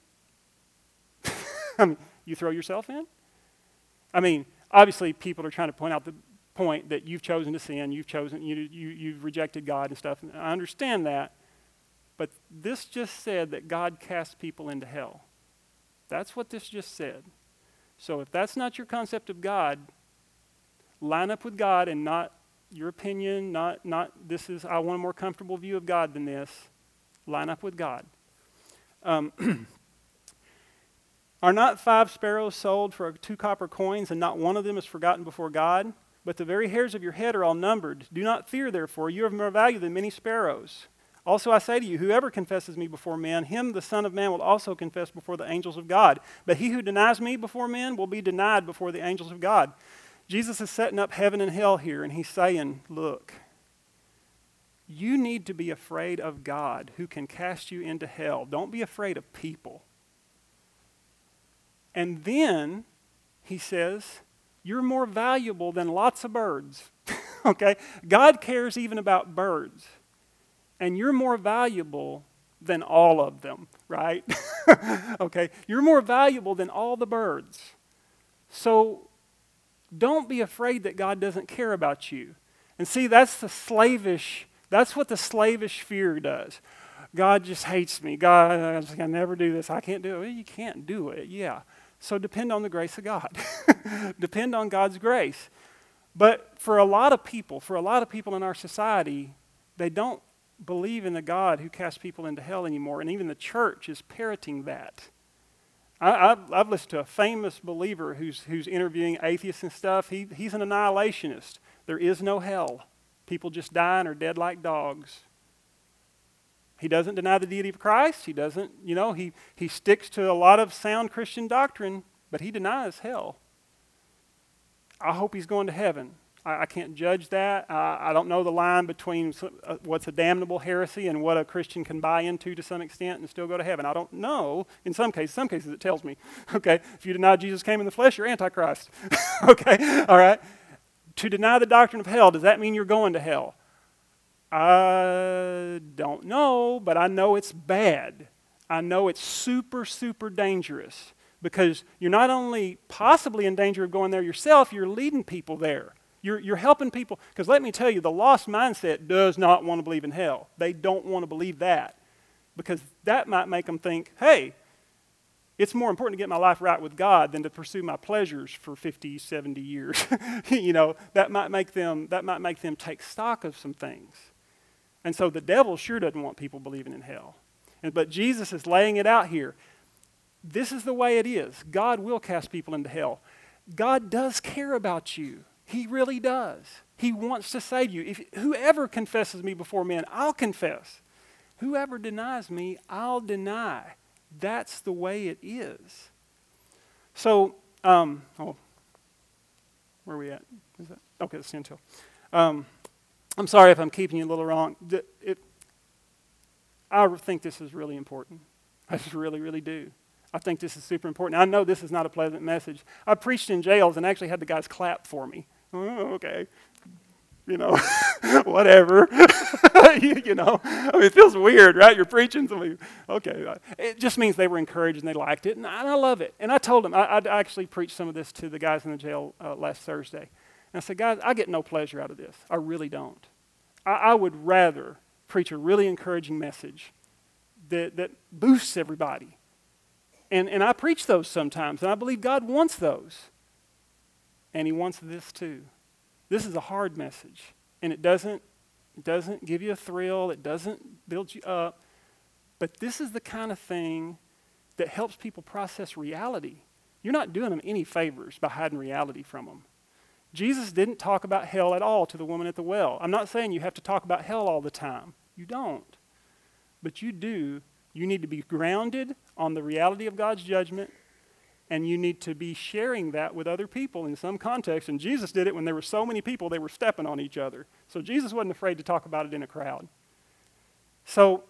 I mean, you throw yourself in? I mean, obviously people are trying to point out the point that you've chosen to sin, you've rejected God and stuff. And I understand that. But this just said that God casts people into hell. That's what this just said. So if that's not your concept of God, line up with God and not your opinion, not this is, I want a more comfortable view of God than this. Line up with God. Are not 5 sparrows sold for 2 copper coins, and not one of them is forgotten before God? But the very hairs of your head are all numbered. Do not fear, therefore, you are of more value than many sparrows. Also I say to you, whoever confesses me before men, him the Son of Man will also confess before the angels of God. But he who denies me before men will be denied before the angels of God. Jesus is setting up heaven and hell here, and he's saying, look, you need to be afraid of God who can cast you into hell. Don't be afraid of people. And then he says, you're more valuable than lots of birds. Okay? God cares even about birds. And you're more valuable than all of them, right? Okay? You're more valuable than all the birds. So don't be afraid that God doesn't care about you. And see, that's what the slavish fear does. God just hates me. God, I can never do this. I can't do it. Well, you can't do it, yeah. So depend on the grace of God. Depend on God's grace. But for a lot of people in our society, they don't believe in the God who casts people into hell anymore, and even the church is parroting that. I've listened to a famous believer who's interviewing atheists and stuff. He's an annihilationist. There is no hell, People just die and are dead like dogs. He doesn't deny the deity of Christ. He doesn't, he sticks to a lot of sound Christian doctrine, but he denies hell. I hope he's going to heaven. I can't judge that. I don't know the line between what's a damnable heresy and what a Christian can buy into to some extent and still go to heaven. I don't know. In some cases it tells me, okay, if you deny Jesus came in the flesh, you're Antichrist. Okay, all right. To deny the doctrine of hell, does that mean you're going to hell? I don't know, but I know it's bad. I know it's super, super dangerous because you're not only possibly in danger of going there yourself, you're leading people there. You're helping people, because let me tell you, the lost mindset does not want to believe in hell. They don't want to believe that, because that might make them think, hey, it's more important to get my life right with God than to pursue my pleasures for 50, 70 years. That might make them take stock of some things. And so the devil sure doesn't want people believing in hell. But Jesus is laying it out here. This is the way it is. God will cast people into hell. God does care about you. He really does. He wants to save you. Whoever confesses me before men, I'll confess. Whoever denies me, I'll deny. That's the way it is. So, where are we at? Is that okay? That's Stand Till. I'm sorry if I'm keeping you a little wrong. I think this is really important. I just really, really do. I think this is super important. I know this is not a pleasant message. I preached in jails and actually had the guys clap for me. Oh, okay. Whatever. I mean, it feels weird, right? You're preaching something. Okay. It just means they were encouraged and they liked it, and I love it. And I told them, I actually preached some of this to the guys in the jail last Thursday. And I said, guys, I get no pleasure out of this. I really don't. I would rather preach a really encouraging message that boosts everybody. And I preach those sometimes, and I believe God wants those. And he wants this too. This is a hard message, and it doesn't give you a thrill. It doesn't build you up. But this is the kind of thing that helps people process reality. You're not doing them any favors by hiding reality from them. Jesus didn't talk about hell at all to the woman at the well. I'm not saying you have to talk about hell all the time. You don't. But you do. You need to be grounded on the reality of God's judgment, and you need to be sharing that with other people in some context. And Jesus did it when there were so many people, they were stepping on each other. So Jesus wasn't afraid to talk about it in a crowd. So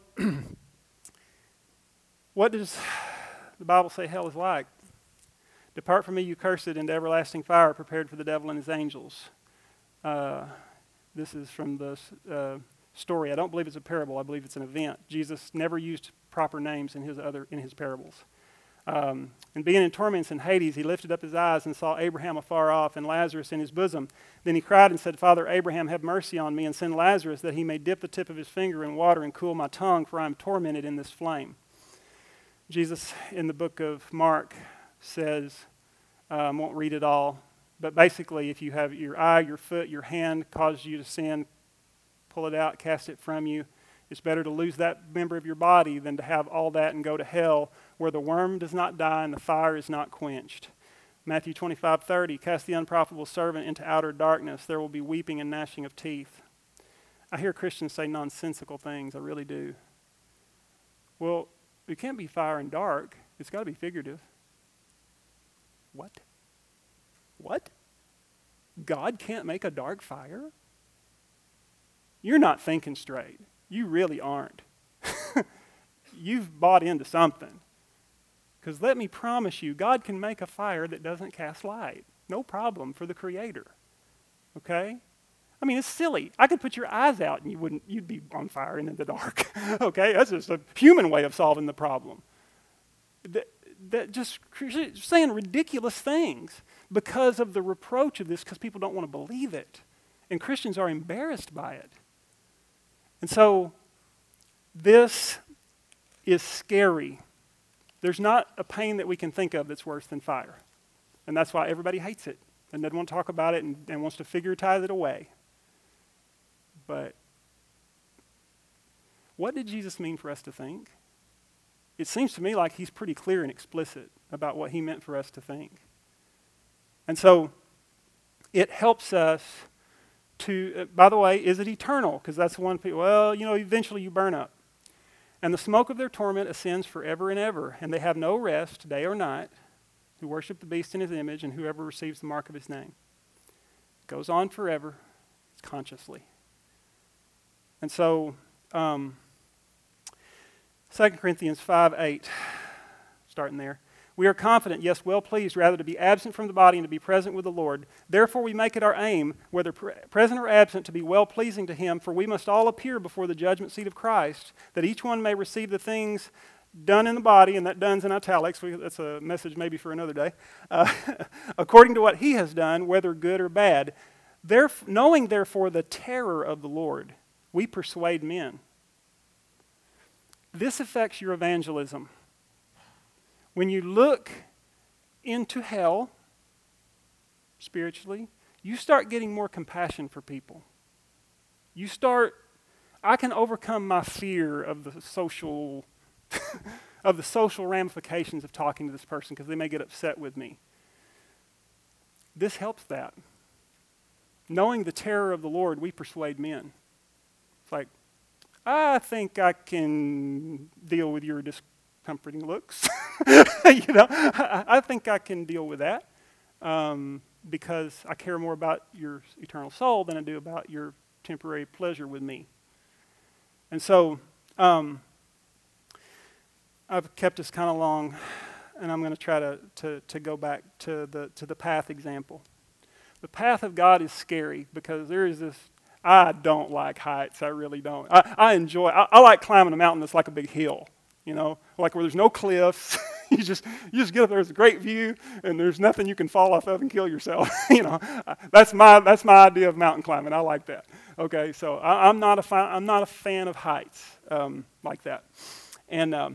what does the Bible say hell is like? Depart from me, you cursed, into everlasting fire prepared for the devil and his angels. This is from the story. I don't believe it's a parable. I believe it's an event. Jesus never used proper names in his parables. And being in torments in Hades, he lifted up his eyes and saw Abraham afar off and Lazarus in his bosom. Then he cried and said, Father Abraham, have mercy on me and send Lazarus that he may dip the tip of his finger in water and cool my tongue, for I am tormented in this flame. Jesus in the book of Mark says, I won't read it all, but basically if you have your eye, your foot, your hand causes you to sin, pull it out, cast it from you. It's better to lose that member of your body than to have all that and go to hell where the worm does not die and the fire is not quenched. Matthew 25:30, cast the unprofitable servant into outer darkness. There will be weeping and gnashing of teeth. I hear Christians say nonsensical things. I really do. Well, it can't be fire and dark. It's got to be figurative. What? What? God can't make a dark fire? You're not thinking straight. You really aren't. You've bought into something. Because let me promise you, God can make a fire that doesn't cast light. No problem for the Creator. Okay? I mean, it's silly. I could put your eyes out and you'd be on fire and in the dark. Okay? That's just a human way of solving the problem. That just saying ridiculous things because of the reproach of this, because people don't want to believe it. And Christians are embarrassed by it. And so, this is scary. There's not a pain that we can think of that's worse than fire. And that's why everybody hates it and doesn't want to talk about it and wants to figuratize it away. But what did Jesus mean for us to think? It seems to me like he's pretty clear and explicit about what he meant for us to think. And so, it helps us by the way, is it eternal? Because that's one people, well, eventually you burn up. And the smoke of their torment ascends forever and ever, and they have no rest, day or night, who worship the beast in his image and whoever receives the mark of his name. It goes on forever, it's consciously. And so, 2 Corinthians 5:8, starting there. We are confident, yes, well pleased, rather to be absent from the body and to be present with the Lord. Therefore we make it our aim, whether present or absent, to be well-pleasing to him, for we must all appear before the judgment seat of Christ, that each one may receive the things done in the body, and that done's in italics, that's a message maybe for another day, according to what he has done, whether good or bad. Knowing therefore the terror of the Lord, we persuade men. This affects your evangelism. When you look into hell, spiritually, you start getting more compassion for people. I can overcome my fear of the social of the social ramifications of talking to this person because they may get upset with me. This helps that. Knowing the terror of the Lord, we persuade men. It's like, I think I can deal with your discomforting looks. I think I can deal with that because I care more about your eternal soul than I do about your temporary pleasure with me. And so I've kept this kind of long, and I'm going to try to go back to the path example. The path of God is scary because there is this. I don't like heights. I really don't. I like climbing a mountain that's like a big hill, like where there's no cliffs. you just get up there. There's a great view, and there's nothing you can fall off of and kill yourself. That's my idea of mountain climbing. I like that. Okay, so I'm not a fan of heights like that, and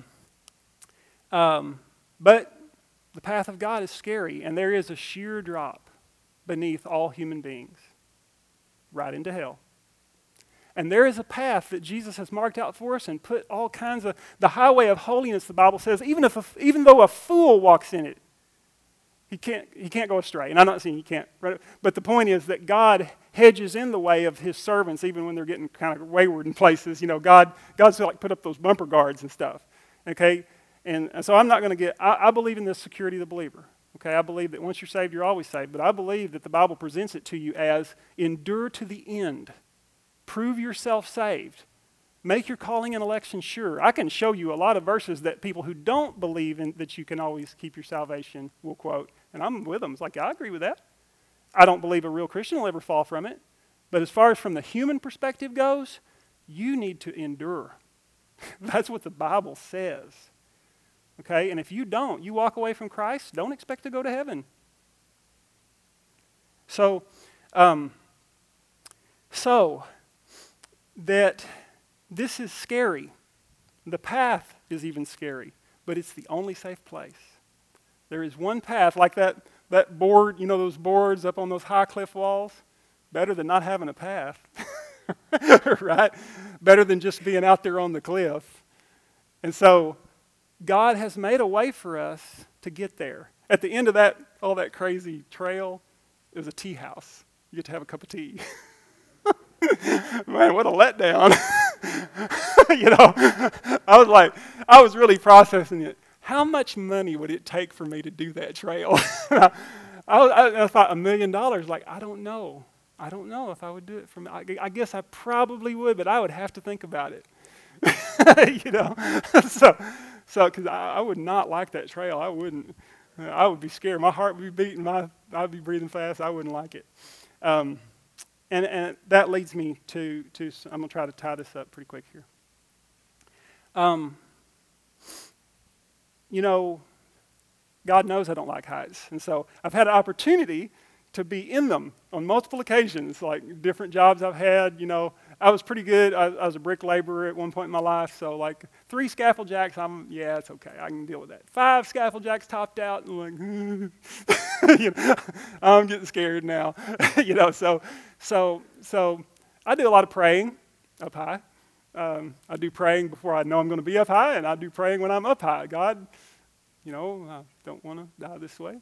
but the path of God is scary, and there is a sheer drop beneath all human beings, right into hell. And there is a path that Jesus has marked out for us and put all kinds of, the highway of holiness, the Bible says, even though a fool walks in it, he can't go astray. And I'm not saying you can't, right? But the point is that God hedges in the way of his servants even when they're getting kind of wayward in places. God's like put up those bumper guards and stuff. Okay? And so I'm not going to I believe in the security of the believer. Okay, I believe that once you're saved, you're always saved. But I believe that the Bible presents it to you as endure to the end. Prove yourself saved. Make your calling and election sure. I can show you a lot of verses that people who don't believe in that you can always keep your salvation will quote. And I'm with them. It's like, I agree with that. I don't believe a real Christian will ever fall from it. But as far as from the human perspective goes, you need to endure. That's what the Bible says. Okay, and if you walk away from Christ, don't expect to go to heaven. So that this is scary. The path is even scary, but it's the only safe place. There is one path, like that board, those boards up on those high cliff walls, better than not having a path, right? Better than just being out there on the cliff. And so God has made a way for us to get there. At the end of all that crazy trail, there's a tea house. You get to have a cup of tea. Man, what a letdown. I was really processing it. How much money would it take for me to do that trail? I thought $1 million. I don't know. I don't know if I would do it. I guess I probably would, but I would have to think about it. So, because I would not like that trail. I wouldn't. I would be scared. My heart would be beating. I'd be breathing fast. I wouldn't like it. And that leads me to I'm going to try to tie this up pretty quick here. God knows I don't like heights. And so I've had an opportunity to be in them on multiple occasions, like different jobs I've had. I was pretty good. I was a brick laborer at one point in my life, so 3 scaffold jacks, it's okay. I can deal with that. 5 scaffold jacks topped out, and I'm getting scared now. So I do a lot of praying up high. I do praying before I know I'm going to be up high, and I do praying when I'm up high. God, I don't want to die this way.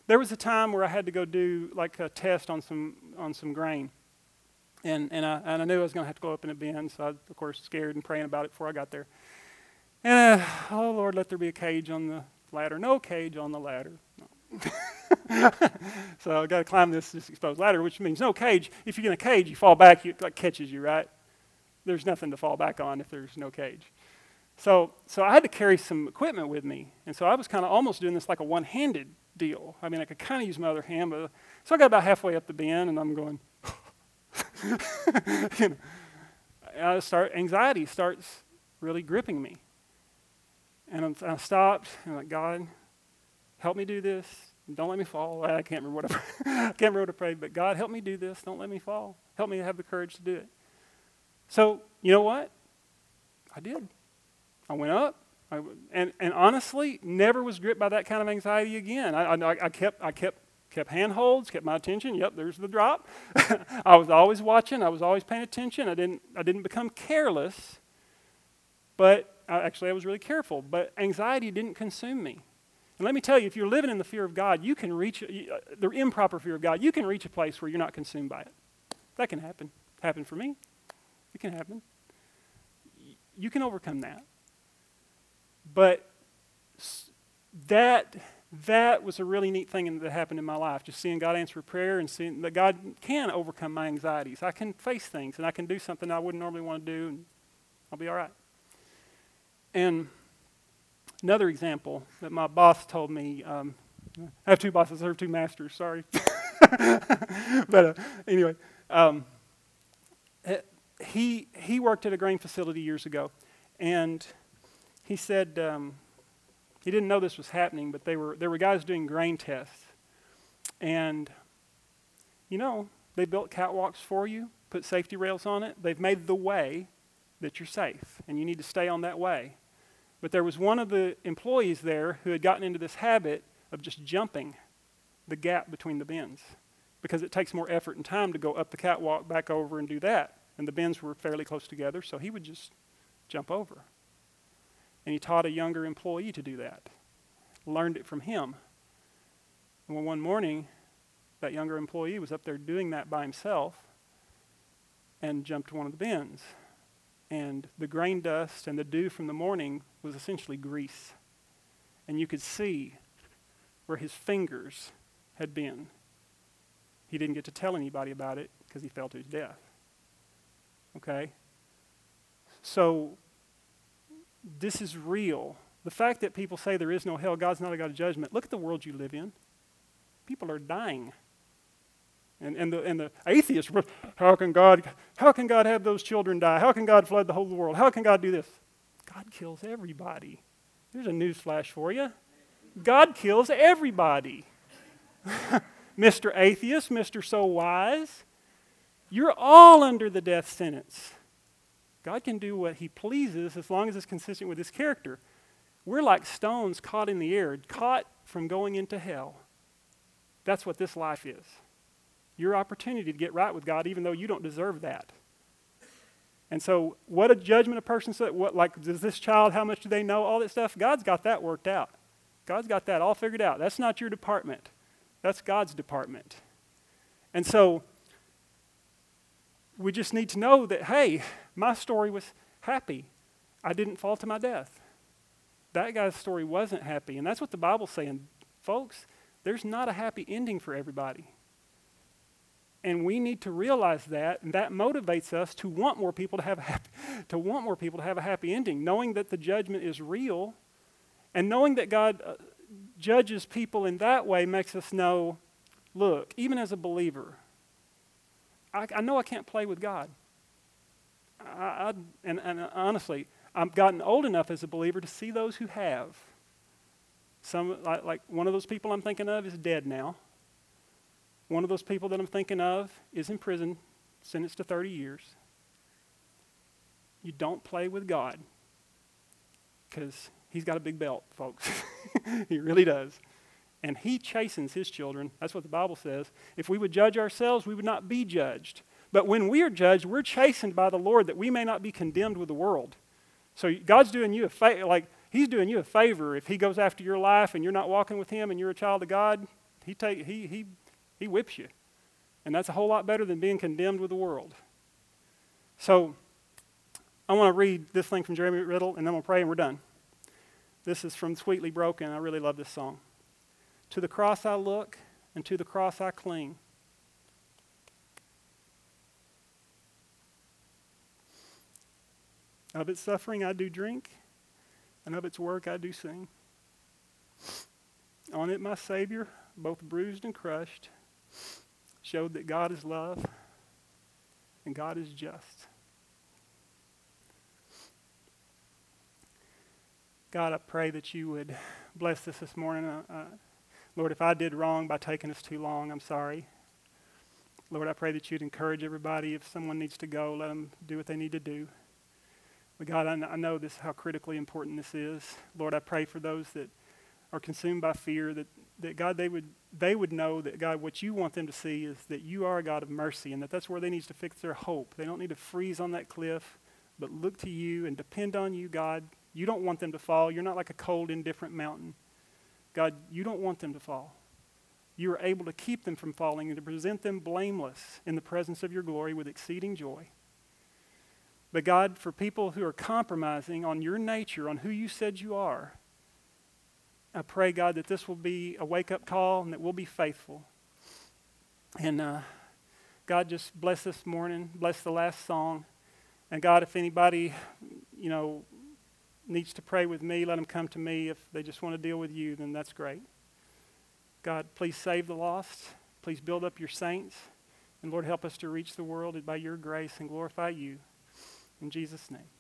There was a time where I had to go do like a test on some grain. And I knew I was going to have to go up in a bin, so I was, of course, scared and praying about it before I got there. And, oh, Lord, let there be a cage on the ladder. No cage on the ladder. No. So I got to climb this exposed ladder, which means no cage. If you're in a cage, you fall back, it like catches you, right? There's nothing to fall back on if there's no cage. So I had to carry some equipment with me. And so I was kind of almost doing this like a one-handed deal. I mean, I could kind of use my other hand. So I got about halfway up the bin, and I'm going, you know, anxiety starts really gripping me. And I stopped, and I'm like, God, help me do this. Don't let me fall. I can't remember what I prayed, but God, help me do this. Don't let me fall. Help me have the courage to do it. So, you know what? I did. I went up, and honestly, never was gripped by that kind of anxiety again. I kept handholds, kept my attention. Yep, there's the drop. I was always watching. I was always paying attention. I didn't become careless, but I was really careful. But anxiety didn't consume me. And let me tell you, if you're living in the fear of God, you can reach the improper fear of God. You can reach a place where you're not consumed by it. That can happen. Happen for me. It can happen. You can overcome that. But that was a really neat thing that happened in my life, just seeing God answer prayer and seeing that God can overcome my anxieties. I can face things, and I can do something I wouldn't normally want to do, and I'll be all right. And another example that my boss told me, I have two bosses, I serve two masters, sorry. But anyway, he worked at a grain facility years ago, and he said he didn't know this was happening, but there were guys doing grain tests. And, you know, they built catwalks for you, put safety rails on it. They've made the way that you're safe, and you need to stay on that way. But there was one of the employees there who had gotten into this habit of just jumping the gap between the bins because it takes more effort and time to go up the catwalk, back over, and do that. And the bins were fairly close together, so he would just jump over. And he taught a younger employee to do that. Learned it from him. And one morning, that younger employee was up there doing that by himself and jumped one of the bins. And the grain dust and the dew from the morning was essentially grease. And you could see where his fingers had been. He didn't get to tell anybody about it because he fell to his death. Okay? So, this is real. The fact that people say there is no hell, God's not a God of judgment. Look at the world you live in. People are dying. And the atheists, how can God have those children die? How can God flood the whole world? How can God do this? God kills everybody. Here's a news flash for you. God kills everybody. Mr. Atheist, Mr. So Wise, you're all under the death sentence. God can do what he pleases as long as it's consistent with his character. We're like stones caught in the air, caught from going into hell. That's what this life is. Your opportunity to get right with God, even though you don't deserve that. And so, what a judgment a person said, does this child, how much do they know, all that stuff? God's got that worked out. God's got that all figured out. That's not your department. That's God's department. And so, we just need to know that, hey, my story was happy. I didn't fall to my death. That guy's story wasn't happy. And that's what the Bible's saying. Folks, there's not a happy ending for everybody. And we need to realize that, and that motivates us to want more people to have a happy ending, knowing that the judgment is real, and knowing that God judges people in that way makes us know, look, even as a believer, I know I can't play with God. And honestly, I've gotten old enough as a believer to see those who have. Some, like one of those people I'm thinking of is dead now. One of those people that I'm thinking of is in prison, sentenced to 30 years. You don't play with God because he's got a big belt, folks. He really does. And he chastens his children. That's what the Bible says. If we would judge ourselves, we would not be judged. But when we are judged, we're chastened by the Lord that we may not be condemned with the world. So God's doing you a favor, he's doing you a favor if he goes after your life and you're not walking with him and you're a child of God. He whips you. And that's a whole lot better than being condemned with the world. So I want to read this thing from Jeremy Riddle, and then we'll pray and we're done. This is from Sweetly Broken. I really love this song. To the cross I look, and to the cross I cling. Of its suffering I do drink, and of its work I do sing. On it my Savior, both bruised and crushed, showed that God is love and God is just. God, I pray that you would bless this morning. Lord, if I did wrong by taking us too long, I'm sorry. Lord, I pray that you'd encourage everybody. If someone needs to go, let them do what they need to do. But God, I know this how critically important this is. Lord, I pray for those that are consumed by fear, that God, they would know that, God, what you want them to see is that you are a God of mercy, and that's where they need to fix their hope. They don't need to freeze on that cliff, but look to you and depend on you, God. You don't want them to fall. You're not like a cold, indifferent mountain. God, you don't want them to fall. You are able to keep them from falling and to present them blameless in the presence of your glory with exceeding joy. But God, for people who are compromising on your nature, on who you said you are, I pray, God, that this will be a wake-up call and that we'll be faithful. And God, just bless this morning, bless the last song. And God, if anybody, needs to pray with me, let them come to me. If they just want to deal with you, then that's great. God, please save the lost. Please build up your saints. And Lord, help us to reach the world by your grace and glorify you. In Jesus' name.